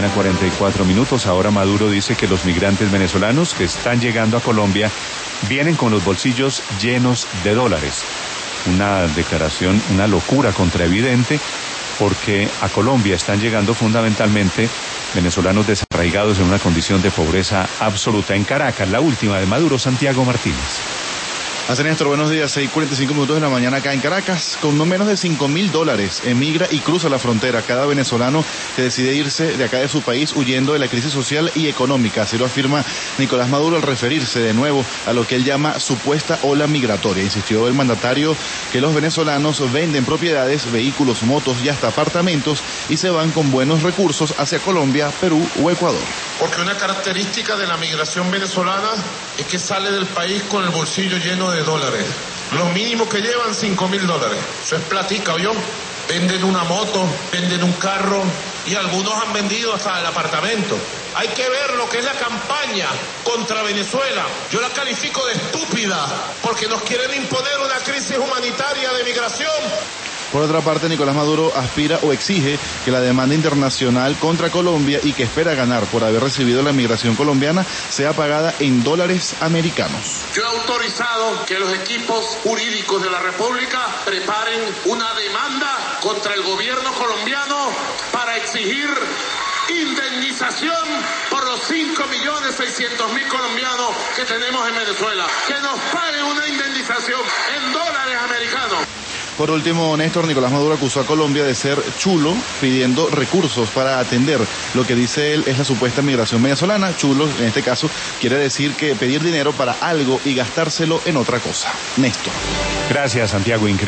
mañana, 44 minutos. Ahora Maduro dice que los migrantes venezolanos que están llegando a Colombia vienen con los bolsillos llenos de dólares. Una declaración, una locura contraevidente, porque a Colombia están llegando fundamentalmente venezolanos desarraigados en una condición de pobreza absoluta. En Caracas, la última de Maduro, Santiago Martínez. Hace Néstor, buenos días, 6:45 minutos de la mañana acá en Caracas. Con no menos de $5.000 emigra y cruza la frontera cada venezolano que decide irse de acá de su país huyendo de la crisis social y económica. Así lo afirma Nicolás Maduro al referirse de nuevo a lo que él llama supuesta ola migratoria. Insistió el mandatario que los venezolanos venden propiedades, vehículos, motos y hasta apartamentos y se van con buenos recursos hacia Colombia, Perú o Ecuador. Porque una característica de la migración venezolana es que sale del país con el bolsillo lleno de dólares. Lo mínimo que llevan, $5.000. Eso es platica, ¿oyó? Venden una moto, venden un carro y algunos han vendido hasta el apartamento. Hay que ver lo que es la campaña contra Venezuela. Yo la califico de estúpida porque nos quieren imponer una crisis humanitaria de migración. Por otra parte, Nicolás Maduro aspira o exige que la demanda internacional contra Colombia y que espera ganar por haber recibido la migración colombiana sea pagada en dólares americanos. Yo he autorizado que los equipos jurídicos de la República preparen una demanda contra el gobierno colombiano para exigir indemnización por los 5.600.000 colombianos que tenemos en Venezuela. Que nos paguen una indemnización en dólares americanos. Por último, Néstor, Nicolás Maduro acusó a Colombia de ser chulo, pidiendo recursos para atender lo que dice él es la supuesta migración venezolana. Chulo, en este caso, quiere decir que pedir dinero para algo y gastárselo en otra cosa. Néstor. Gracias, Santiago.